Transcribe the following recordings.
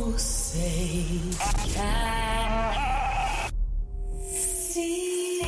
say can see.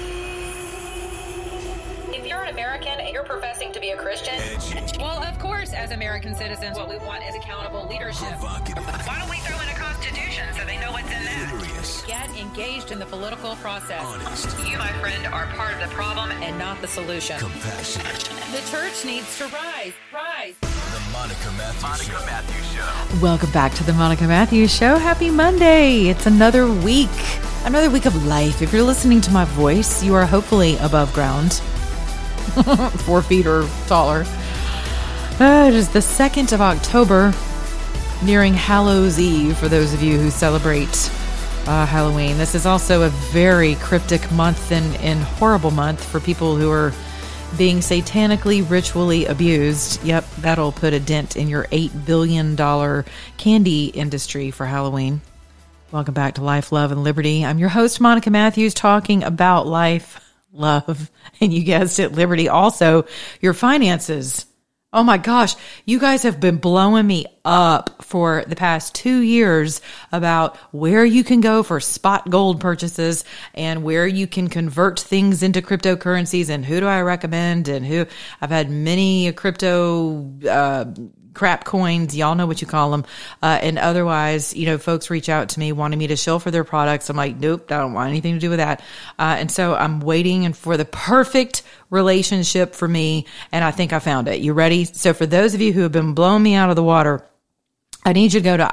If you're an American and you're professing to be a Christian, well, of course, as American citizens, what we want is accountable leadership. Why don't we throw in a constitution so they know what's in there? Get engaged in the political process. Honest. You, my friend, are part of the problem and not the solution. Compassionate. The church needs to rise. Rise. The Monica Matthews Show. Welcome back to the Monica Matthews Show. Happy Monday. It's another week of life. If you're listening to my voice, you are hopefully above ground, 4 feet or taller. It is the 2nd of October, nearing Hallows Eve for those of you who celebrate Halloween. This is also a very cryptic month and horrible month for people who are being satanically, ritually abused. Yep, that'll put a dent in your $8 billion candy industry for Halloween. Welcome back to Life, Love, and Liberty. I'm your host, Monica Matthews, talking about life, love, and you guessed it, liberty. Also, your finances. Oh my gosh, you guys have been blowing me up for the past 2 years about where you can go for spot gold purchases and where you can convert things into cryptocurrencies and who do I recommend and who. I've had many crypto crap coins, y'all know what you call them, and otherwise, folks reach out to me wanting me to shill for their products. I'm like, nope, I don't want anything to do with that. And so I'm waiting for the perfect relationship for me, and I think I found it. You ready? So for those of you who have been blowing me out of the water, I need you to go to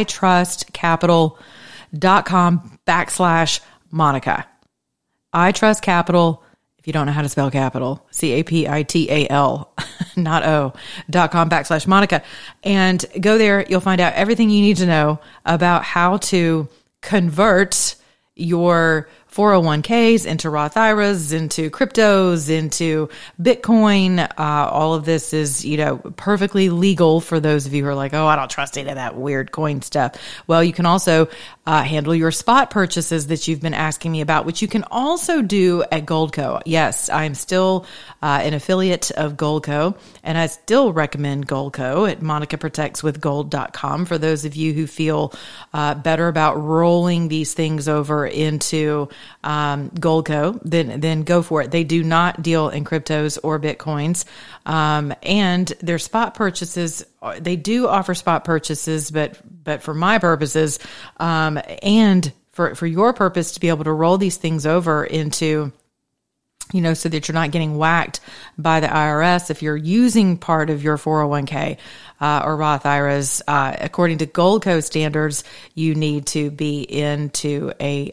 itrustcapital.com/Monica. iTrustCapital. If you don't know how to spell capital, CAPITAL, not O.com/Monica. And go there. You'll find out everything you need to know about how to convert your 401ks into Roth IRAs, into cryptos, into Bitcoin. All of this is, perfectly legal for those of you who are like, oh, I don't trust any of that weird coin stuff. Well, you can also handle your spot purchases that you've been asking me about, which you can also do at Goldco. Yes, I'm still an affiliate of Goldco, and I still recommend Goldco at monicaprotectswithgold.com for those of you who feel better about rolling these things over into Goldco, then go for it. They do not deal in cryptos or Bitcoins. And their spot purchases, they do offer spot purchases, but for my purposes, and for your purpose to be able to roll these things over into, so that you're not getting whacked by the IRS if you're using part of your 401k or Roth IRAs. According to Goldco standards, you need to be into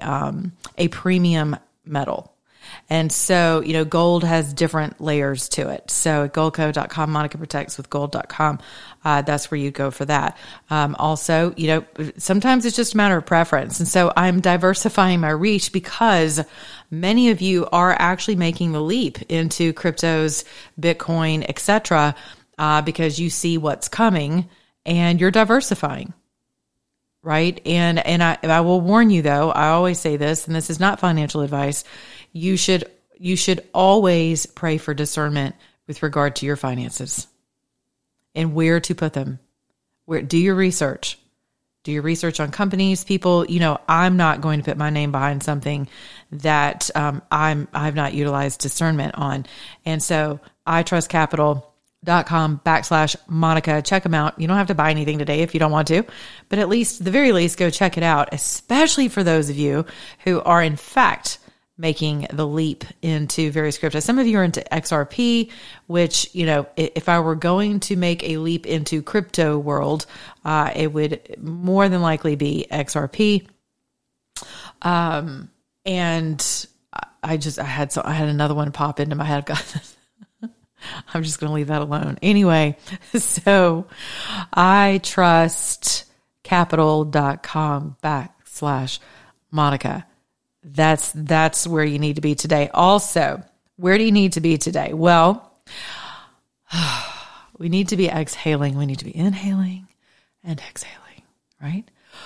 a premium metal. And so, gold has different layers to it. So at goldco.com, monicaprotectswithgold.com, that's where you go for that. Also, sometimes it's just a matter of preference. And so I'm diversifying my reach because many of you are actually making the leap into cryptos, Bitcoin, etc., because you see what's coming and you're diversifying. Right. And I will warn you, though, I always say this, and this is not financial advice. You should always pray for discernment with regard to your finances and where to put them. Do your research. Do your research on companies, people. I'm not going to put my name behind something that I've not utilized discernment on. And so itrustcapital.com/Monica. Check them out. You don't have to buy anything today if you don't want to, but at the very least, go check it out, especially for those of you who are in fact making the leap into various cryptos. Some of you are into XRP, which, if I were going to make a leap into crypto world, it would more than likely be XRP. And I had another one pop into my head. I'm just going to leave that alone. Anyway, so itrustcapital.com/Monica. That's where you need to be today. Also, where do you need to be today? Well, we need to be exhaling. We need to be inhaling and exhaling, right?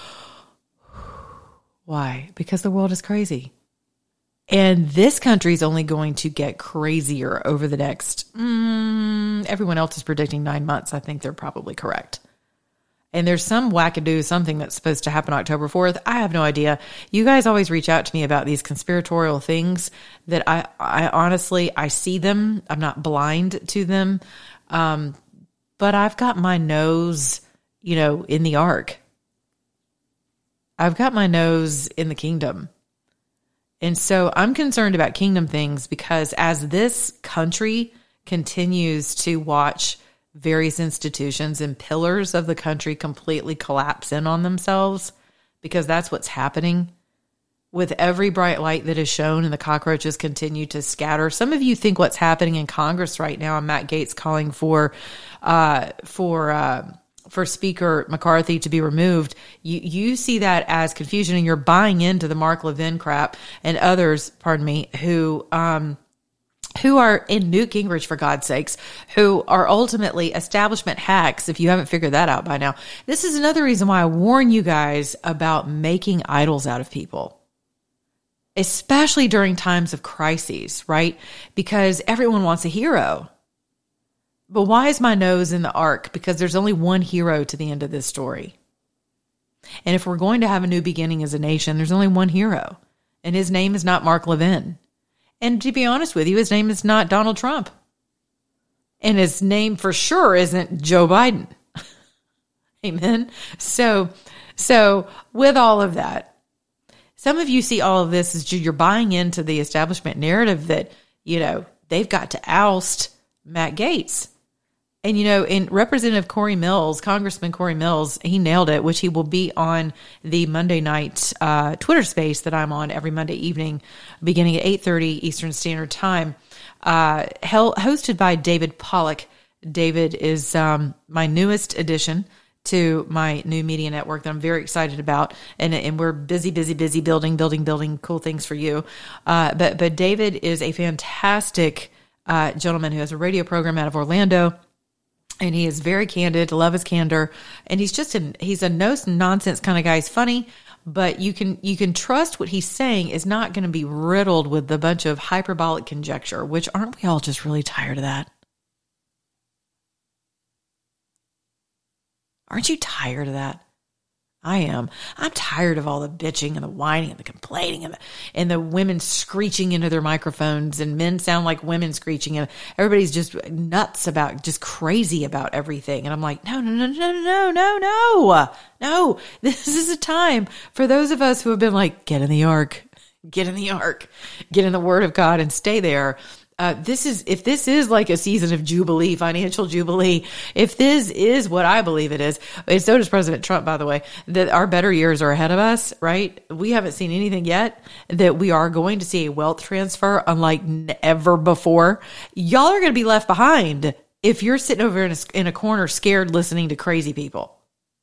Why? Because the world is crazy. And this country is only going to get crazier over the next, everyone else is predicting 9 months. I think they're probably correct. And there's some wackadoo, something that's supposed to happen October 4th. I have no idea. You guys always reach out to me about these conspiratorial things that I honestly, I see them. I'm not blind to them. But I've got my nose, in the ark. I've got my nose in the kingdom. And so I'm concerned about kingdom things because as this country continues to watch various institutions and pillars of the country completely collapse in on themselves, because that's what's happening with every bright light that is shown and the cockroaches continue to scatter. Some of you think what's happening in Congress right now and Matt Gaetz calling for Speaker McCarthy to be removed, you see that as confusion, and you're buying into the Mark Levin crap and others, who are in Newt Gingrich, for God's sakes, who are ultimately establishment hacks, if you haven't figured that out by now. This is another reason why I warn you guys about making idols out of people, especially during times of crises, right? Because everyone wants a hero. But why is my nose in the ark? Because there's only one hero to the end of this story. And if we're going to have a new beginning as a nation, there's only one hero. And his name is not Mark Levin. And to be honest with you, his name is not Donald Trump. And his name for sure isn't Joe Biden. Amen. So with all of that, some of you see all of this as you're buying into the establishment narrative that, they've got to oust Matt Gaetz. And, in Representative Corey Mills, Congressman Corey Mills, he nailed it, which he will be on the Monday night Twitter space that I'm on every Monday evening, beginning at 8:30 Eastern Standard Time, hosted by David Pollock. David is my newest addition to my new media network that I'm very excited about. And we're busy building cool things for you. But David is a fantastic gentleman who has a radio program out of Orlando. And he is very candid, love his candor. And he's a no nonsense kind of guy. He's funny, but you can trust what he's saying is not going to be riddled with a bunch of hyperbolic conjecture, which aren't we all just really tired of that? Aren't you tired of that? I am. I'm tired of all the bitching and the whining and the complaining and the women screeching into their microphones, and men sound like women screeching, and everybody's just nuts about, just crazy about everything. And I'm like, no. This is a time for those of us who have been like, get in the ark, get in the Word of God and stay there. If this is like a season of jubilee, financial jubilee, if this is what I believe it is, and so does President Trump, by the way, that our better years are ahead of us, right? We haven't seen anything yet, that we are going to see a wealth transfer unlike ever before. Y'all are going to be left behind if you're sitting over in a corner scared listening to crazy people.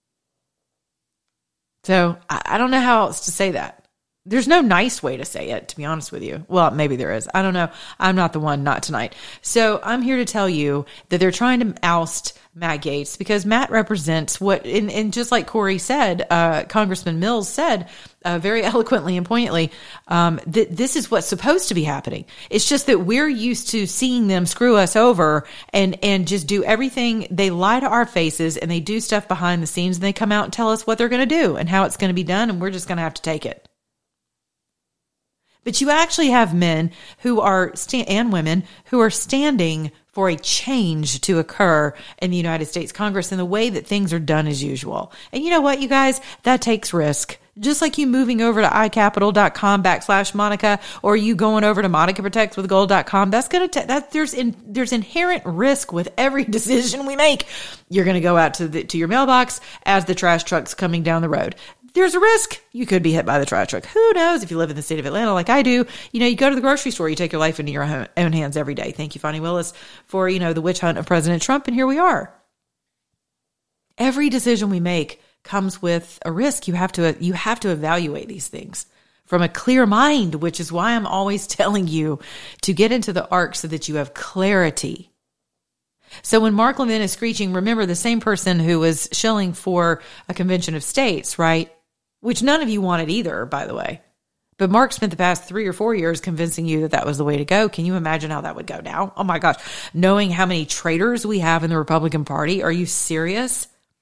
So I don't know how else to say that. There's no nice way to say it, to be honest with you. Well, maybe there is. I don't know. I'm not the one, not tonight. So I'm here to tell you that they're trying to oust Matt Gaetz because Matt represents what, and just like Corey said, Congressman Mills said very eloquently and poignantly, that this is what's supposed to be happening. It's just that we're used to seeing them screw us over and just do everything. They lie to our faces and they do stuff behind the scenes, and they come out and tell us what they're going to do and how it's going to be done, and we're just going to have to take it. But you actually have men who are, and women who are standing for a change to occur in the United States Congress in the way that things are done as usual. And you know what, you guys? That takes risk. Just like you moving over to iCapital.com/Monica, or you going over to MonicaProtectsWithGold.com, that's going to, there's inherent risk with every decision we make. You're going to go out to your mailbox as the trash truck's coming down the road. There's a risk you could be hit by the trash truck. Who knows if you live in the state of Atlanta like I do? You go to the grocery store, you take your life into your own hands every day. Thank you, Fonnie Willis, for, the witch hunt of President Trump. And here we are. Every decision we make comes with a risk. You have to evaluate these things from a clear mind, which is why I'm always telling you to get into the ark so that you have clarity. So when Mark Levin is screeching, remember the same person who was shilling for a convention of states, right? Which none of you wanted either, by the way. But Mark spent the past 3 or 4 years convincing you that was the way to go. Can you imagine how that would go now? Oh my gosh. Knowing how many traitors we have in the Republican Party. Are you serious?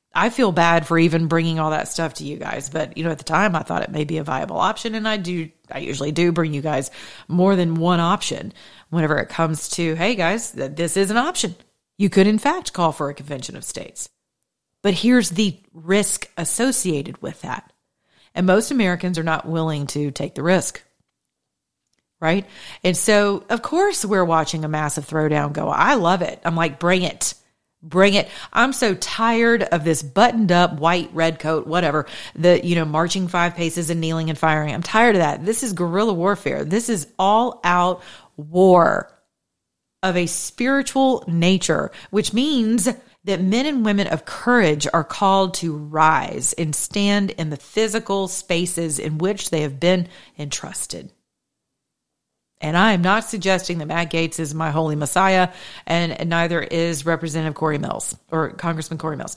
I feel bad for even bringing all that stuff to you guys, but at the time I thought it may be a viable option, and I usually do bring you guys more than one option whenever it comes to, hey guys, this is an option. You could in fact call for a convention of states. But here's the risk associated with that. And most Americans are not willing to take the risk. Right? And so, of course, we're watching a massive throwdown go. I love it. I'm like, bring it. Bring it. I'm so tired of this buttoned up white, red coat, whatever, marching 5 paces and kneeling and firing. I'm tired of that. This is guerrilla warfare. This is all out war of a spiritual nature, which means that men and women of courage are called to rise and stand in the physical spaces in which they have been entrusted. And I am not suggesting that Matt Gaetz is my holy messiah, and neither is Representative Corey Mills or Congressman Corey Mills.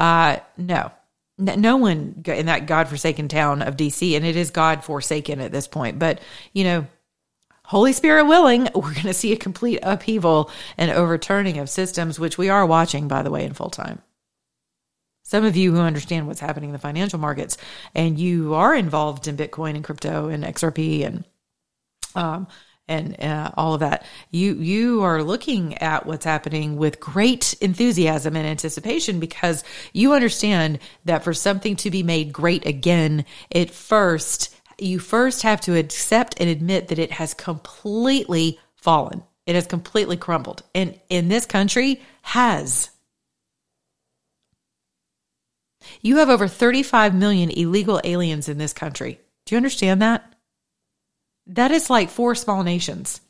No one in that godforsaken town of D.C., and it is God-forsaken at this point. But, Holy Spirit willing, we're going to see a complete upheaval and overturning of systems, which we are watching, by the way, in full time. Some of you who understand what's happening in the financial markets, and you are involved in Bitcoin and crypto and XRP and all of that, you are looking at what's happening with great enthusiasm and anticipation, because you understand that for something to be made great again, you first have to accept and admit that it has completely fallen. It has completely crumbled. And in this country has. You have over 35 million illegal aliens in this country. Do you understand that? That is like 4 small nations.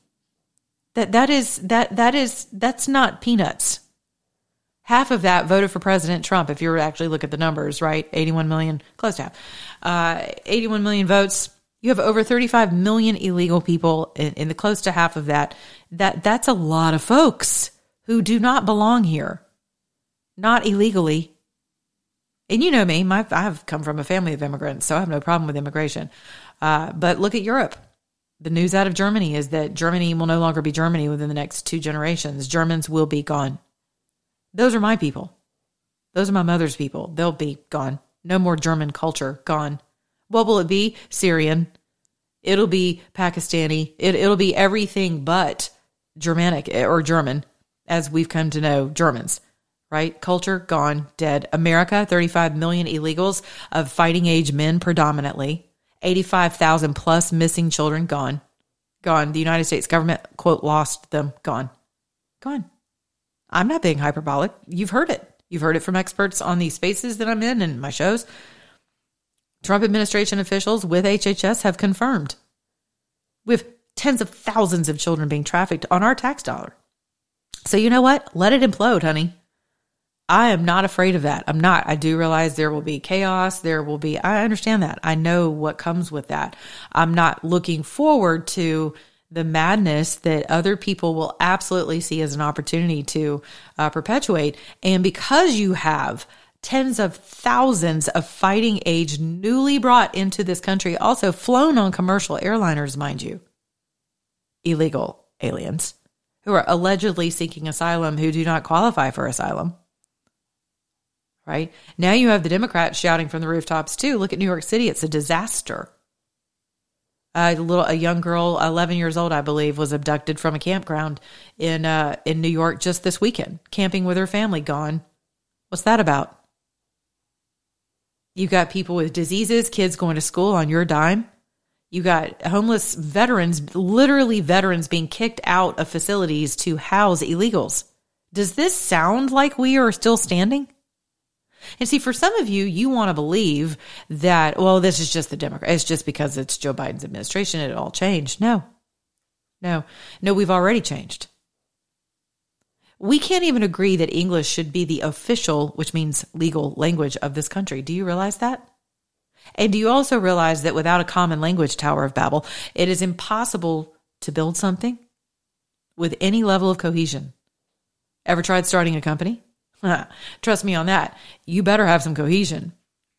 That's not peanuts. Half of that voted for President Trump, if you were to actually look at the numbers, right? 81 million, close to half. 81 million votes. You have over 35 million illegal people in the close to half of that. That's a lot of folks who do not belong here. Not illegally. And you know me, I've come from a family of immigrants, so I have no problem with immigration. But look at Europe. The news out of Germany is that Germany will no longer be Germany within the next 2 generations. Germans will be gone. Those are my people. Those are my mother's people. They'll be gone. No more German culture. Gone. What will it be? Syrian. It'll be Pakistani. It'll be everything but Germanic or German, as we've come to know Germans. Right? Culture, gone, dead. America, 35 million illegals of fighting age men predominantly. 85,000 plus missing children, gone. Gone. The United States government, quote, lost them, gone. Gone. I'm not being hyperbolic. You've heard it. You've heard it from experts on these spaces that I'm in and my shows. Trump administration officials with HHS have confirmed. We have tens of thousands of children being trafficked on our tax dollar. So you know what? Let it implode, honey. I am not afraid of that. I'm not. I do realize there will be chaos. I understand that. I know what comes with that. I'm not looking forward to the madness that other people will absolutely see as an opportunity to perpetuate. And because you have tens of thousands of fighting age newly brought into this country, also flown on commercial airliners, mind you, illegal aliens who are allegedly seeking asylum who do not qualify for asylum. Right? Now you have the Democrats shouting from the rooftops too. Look at New York City. It's a disaster. A young girl, 11 years old, I believe, was abducted from a campground in New York just this weekend, camping with her family, gone. What's that about? You got people with diseases, kids going to school on your dime. You got homeless veterans, literally veterans being kicked out of facilities to house illegals. Does this sound like we are still standing? And see, for some of you, you want to believe that, well, this is just the Democrat. It's just because it's Joe Biden's administration. It all changed. No, we've already changed. We can't even agree that English should be the official, which means legal language of this country. Do you realize that? And do you also realize that without a common language Tower of Babel, it is impossible to build something with any level of cohesion? Ever tried starting a company? Trust me on that. You better have some cohesion.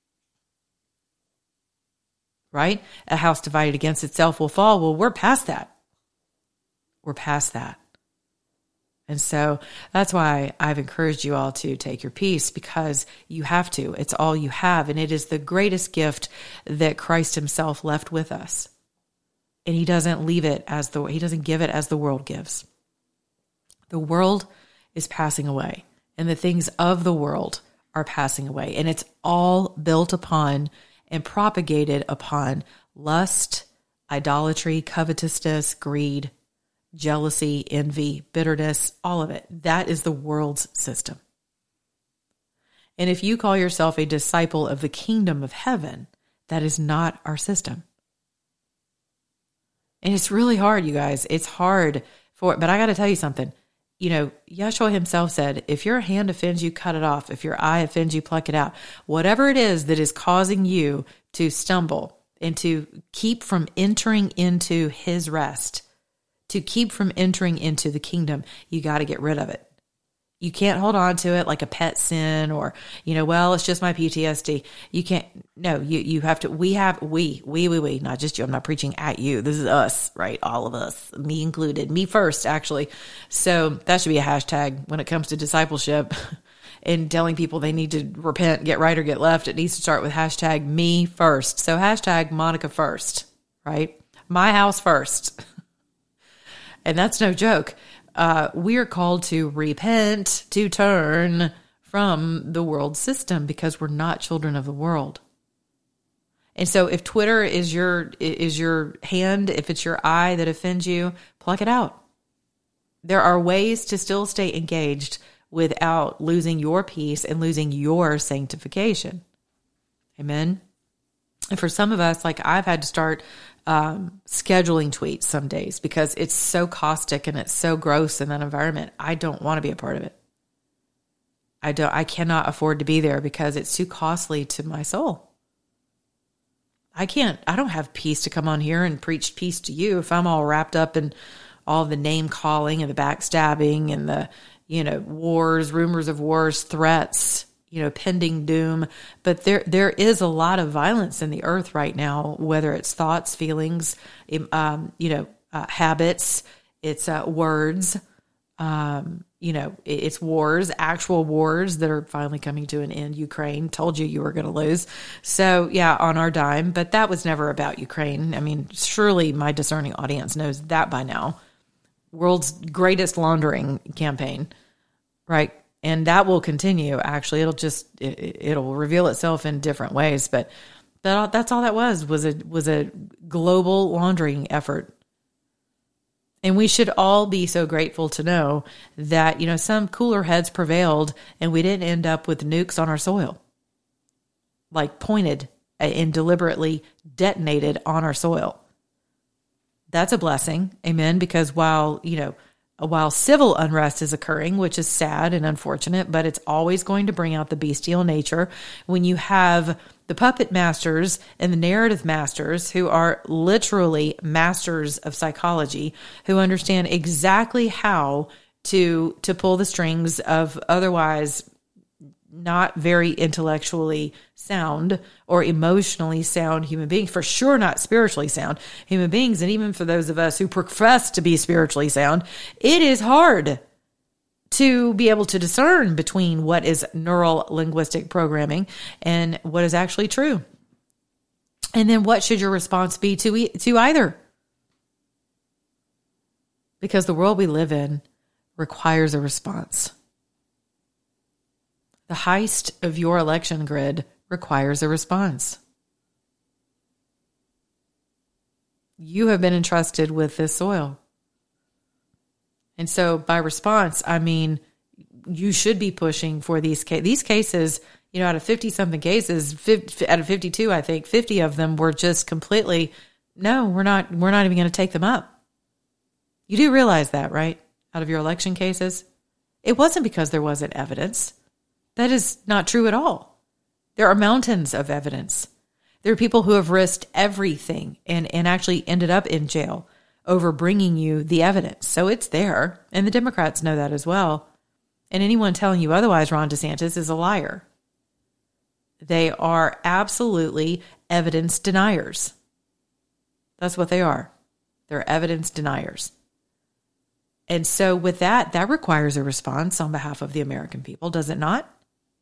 Right? A house divided against itself will fall. Well, we're past that. We're past that. And so that's why I've encouraged you all to take your peace, because you have to. It's all you have. And it is the greatest gift that Christ himself left with us. And he doesn't leave it he doesn't give it as the world gives. The world is passing away, and the things of the world are passing away. And it's all built upon and propagated upon lust, idolatry, covetousness, greed, jealousy, envy, bitterness, all of it. That is the world's system. And if you call yourself a disciple of the kingdom of heaven, that is not our system. And it's really hard, you guys. It's hard but I got to tell you something. You know, Yeshua himself said, if your hand offends you, cut it off. If your eye offends you, pluck it out. Whatever it is that is causing you to stumble and to keep from entering into his rest, to keep from entering into the kingdom, you got to get rid of it. You can't hold on to it like a pet sin or, well, it's just my PTSD. You can't, no, you have to, we, not just you. I'm not preaching at you. This is us, right? All of us, me included, me first, actually. So that should be a hashtag when it comes to discipleship and telling people they need to repent, get right or get left. It needs to start with hashtag me first. So hashtag Monica first, right? My house first. And that's no joke. We are called to repent, to turn from the world system, because we're not children of the world. And so if Twitter is your hand, if it's your eye that offends you, pluck it out. There are ways to still stay engaged without losing your peace and losing your sanctification. Amen. And for some of us, like I've had to start scheduling tweets some days because it's so caustic and it's so gross in that environment. I don't want to be a part of it. I cannot afford to be there because it's too costly to my soul. I don't have peace to come on here and preach peace to you if I'm all wrapped up in all the name calling and the backstabbing and the, wars, rumors of wars, threats, pending doom. But there is a lot of violence in the earth right now, whether it's thoughts, feelings, habits, it's words, it's wars, actual wars that are finally coming to an end. Ukraine told you were going to lose. So yeah, on our dime, but that was never about Ukraine. I mean, surely my discerning audience knows that by now. World's greatest laundering campaign, right? And that will continue. Actually, it'll reveal itself in different ways. But that's all that was a global laundering effort. And we should all be so grateful to know that, some cooler heads prevailed and we didn't end up with nukes on our soil, like pointed and deliberately detonated on our soil. That's a blessing. Amen. Because while civil unrest is occurring, which is sad and unfortunate, but it's always going to bring out the bestial nature when you have the puppet masters and the narrative masters who are literally masters of psychology, who understand exactly how to pull the strings of otherwise not very intellectually sound or emotionally sound human beings, for sure not spiritually sound human beings. And even for those of us who profess to be spiritually sound, it is hard to be able to discern between what is neural linguistic programming and what is actually true. And then what should your response be to either? Because the world we live in requires a response. The heist of your election grid requires a response. You have been entrusted with this soil. And so by response, I mean, you should be pushing for these cases, out of 50-something cases, out of 52, I think, 50 of them were just completely, no, we're not even going to take them up. You do realize that, right? Out of your election cases, it wasn't because there wasn't evidence. That is not true at all. There are mountains of evidence. There are people who have risked everything and actually ended up in jail over bringing you the evidence. So it's there. And the Democrats know that as well. And anyone telling you otherwise, Ron DeSantis, is a liar. They are absolutely evidence deniers. That's what they are. They're evidence deniers. And so with that requires a response on behalf of the American people, does it not?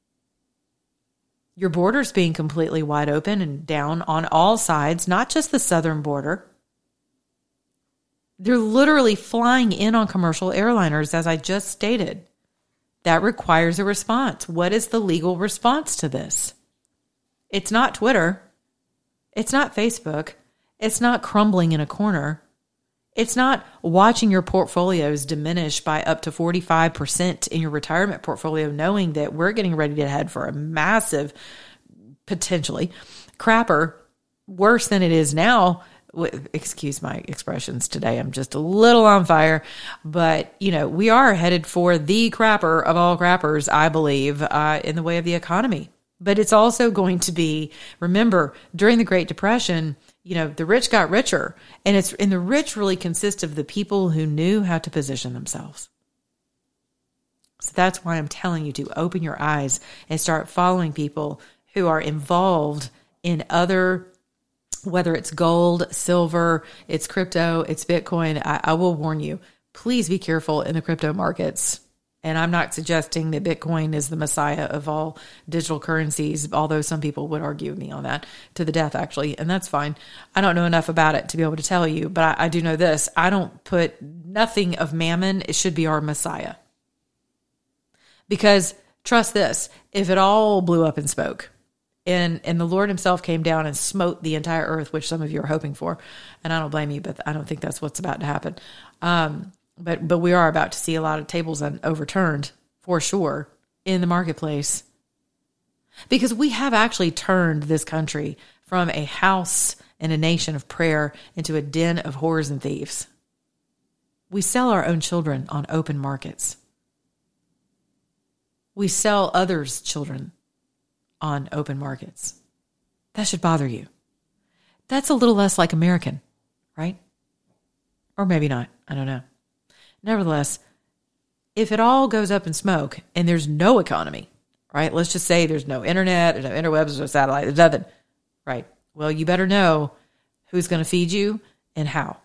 Your borders being completely wide open and down on all sides, not just the southern border. They're literally flying in on commercial airliners, as I just stated. That requires a response. What is the legal response to this? It's not Twitter. It's not Facebook. It's not crumbling in a corner. It's not watching your portfolios diminish by up to 45% in your retirement portfolio, knowing that we're getting ready to head for a massive, potentially, crapper, worse than it is now. Excuse my expressions today. I'm just a little on fire. But, we are headed for the crapper of all crappers, I believe, in the way of the economy. But it's also going to be, remember, during the Great Depression, the rich got richer, and the rich really consist of the people who knew how to position themselves. So that's why I'm telling you to open your eyes and start following people who are involved in other, whether it's gold, silver, it's crypto, it's Bitcoin. I will warn you, please be careful in the crypto markets. And I'm not suggesting that Bitcoin is the messiah of all digital currencies, although some people would argue with me on that to the death, actually. And that's fine. I don't know enough about it to be able to tell you, but I do know this. I don't put nothing of mammon. It should be our messiah. Because trust this, if it all blew up in smoke and the Lord himself came down and smote the entire earth, which some of you are hoping for, and I don't blame you, but I don't think that's what's about to happen. But we are about to see a lot of tables overturned, for sure, in the marketplace. Because we have actually turned this country from a house and a nation of prayer into a den of whores and thieves. We sell our own children on open markets. We sell others' children on open markets. That should bother you. That's a little less like American, right? Or maybe not. I don't know. Nevertheless, if it all goes up in smoke and there's no economy, right? Let's just say there's no internet, there's no interwebs, there's no satellite, there's nothing, right? Well, you better know who's going to feed you and how.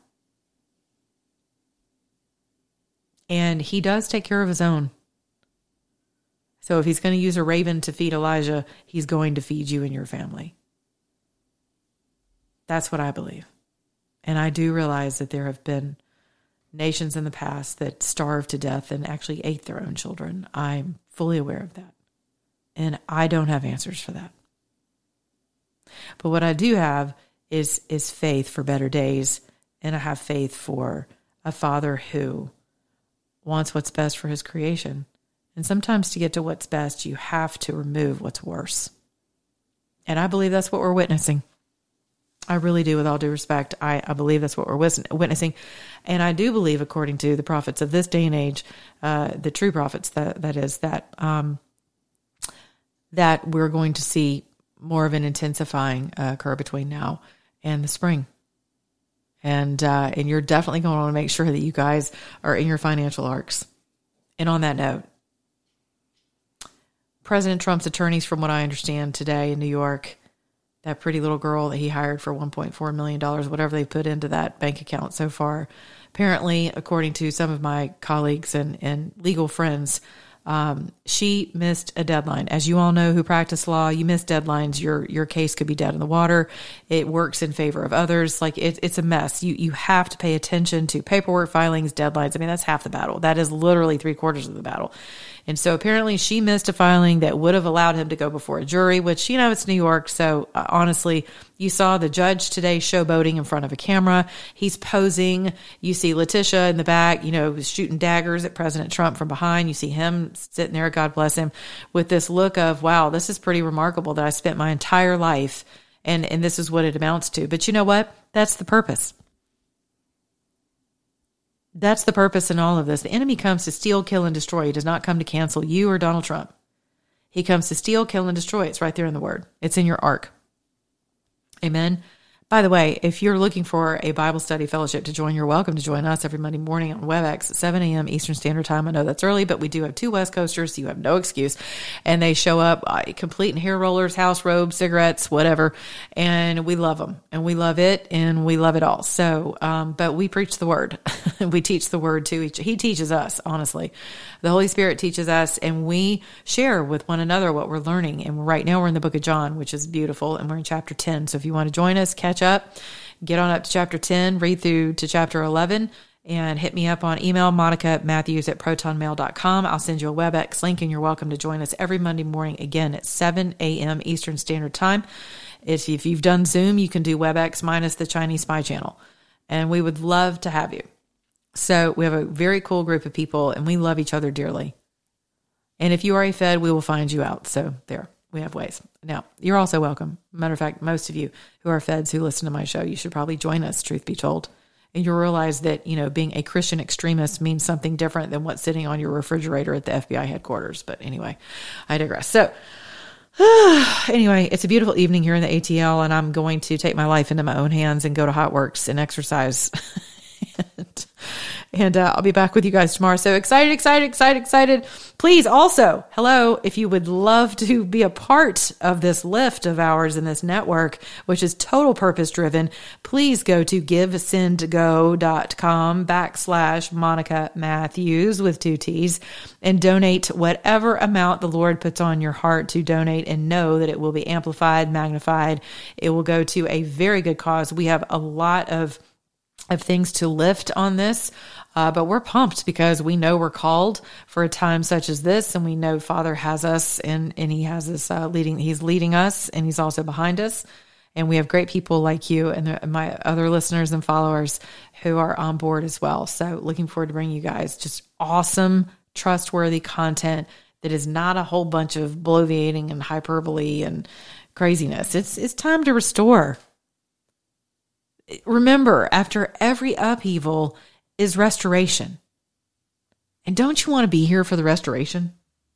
And he does take care of his own. So if he's going to use a raven to feed Elijah, he's going to feed you and your family. That's what I believe. And I do realize that there have been nations in the past that starved to death and actually ate their own children. I'm fully aware of that. And I don't have answers for that. But what I do have is faith for better days. And I have faith for a Father who wants what's best for his creation. And sometimes to get to what's best, you have to remove what's worse. And I believe that's what we're witnessing. I really do, with all due respect. I believe that's what we're witnessing. And I do believe, according to the prophets of this day and age, the true prophets, that we're going to see more of an intensifying occur between now and the spring. And you're definitely going to want to make sure that you guys are in your financial arcs. And on that note, President Trump's attorneys, from what I understand today in New York, that pretty little girl that he hired for $1.4 million, whatever they put into that bank account so far. Apparently, according to some of my colleagues and legal friends, she missed a deadline. As you all know who practice law, you miss deadlines, your case could be dead in the water. It works in favor of others. Like it's a mess. You have to pay attention to paperwork, filings, deadlines. I mean, that's half the battle. That is literally 3/4 of the battle. And so apparently she missed a filing that would have allowed him to go before a jury, which, it's New York. So honestly, you saw the judge today showboating in front of a camera. He's posing. You see Letitia in the back, shooting daggers at President Trump from behind. You see him sitting there, God bless him, with this look of, wow, this is pretty remarkable that I spent my entire life and this is what it amounts to. But you know what? That's the purpose. That's the purpose in all of this. The enemy comes to steal, kill, and destroy. He does not come to cancel you or Donald Trump. He comes to steal, kill, and destroy. It's right there in the word. It's in your ark. Amen. By the way, if you're looking for a Bible study fellowship to join, you're welcome to join us every Monday morning on WebEx at 7 a.m. Eastern Standard Time. I know that's early, but we do have 2 West Coasters, so you have no excuse. And they show up complete in hair rollers, house robes, cigarettes, whatever. And we love them, and we love it, and we love it all. So, but we preach the word. We teach the word to each. He teaches us, honestly. The Holy Spirit teaches us, and we share with one another what we're learning. And right now we're in the book of John, which is beautiful, and we're in chapter 10. So if you want to join us, catch up, get on up to chapter 10, read through to chapter 11, and hit me up on email, monicamatthews@protonmail.com. I'll send you a WebEx link, and you're welcome to join us every Monday morning, again, at 7 a.m. Eastern Standard Time. If you've done Zoom, you can do WebEx minus the Chinese Spy Channel, and we would love to have you. So we have a very cool group of people, and we love each other dearly. And if you are a Fed, we will find you out. So there. We have ways. Now, you're also welcome. Matter of fact, most of you who are Feds who listen to my show, you should probably join us, truth be told. And you'll realize that, being a Christian extremist means something different than what's sitting on your refrigerator at the FBI headquarters. But anyway, I digress. So anyway, it's a beautiful evening here in the ATL, and I'm going to take my life into my own hands and go to Hot Works and exercise. And I'll be back with you guys tomorrow. So excited. Please also, hello, if you would love to be a part of this lift of ours in this network, which is total purpose driven, please go to givesendgo.com/Monica Matthews with 2 T's and donate whatever amount the Lord puts on your heart to donate, and know that it will be amplified, magnified. It will go to a very good cause. We have a lot of things to lift on this. But we're pumped because we know we're called for a time such as this, and we know Father has us, and he has us leading. He's leading us, and he's also behind us. And we have great people like you and my other listeners and followers who are on board as well. So looking forward to bringing you guys just awesome, trustworthy content that is not a whole bunch of bloviating and hyperbole and craziness. It's time to restore. Remember, after every upheaval is restoration. And don't you want to be here for the restoration?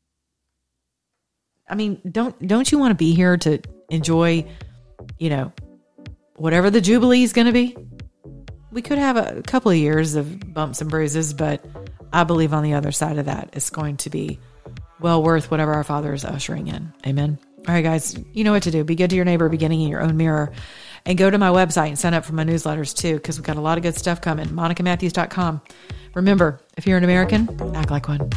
I mean, don't you want to be here to enjoy, whatever the Jubilee is going to be? We could have a couple of years of bumps and bruises, but I believe on the other side of that, it's going to be well worth whatever our Father is ushering in. Amen. All right, guys, you know what to do. Be good to your neighbor, beginning in your own mirror. And go to my website and sign up for my newsletters too, because we've got a lot of good stuff coming. MonicaMatthews.com. Remember, if you're an American, act like one.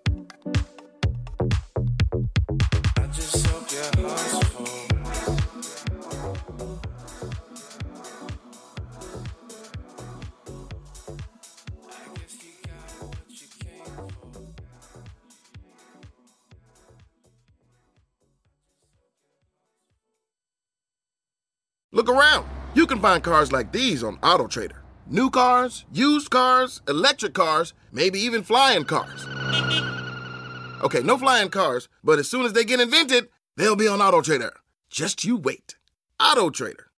Look around. You can find cars like these on AutoTrader. New cars, used cars, electric cars, maybe even flying cars. Okay, no flying cars, but as soon as they get invented, they'll be on AutoTrader. Just you wait. AutoTrader.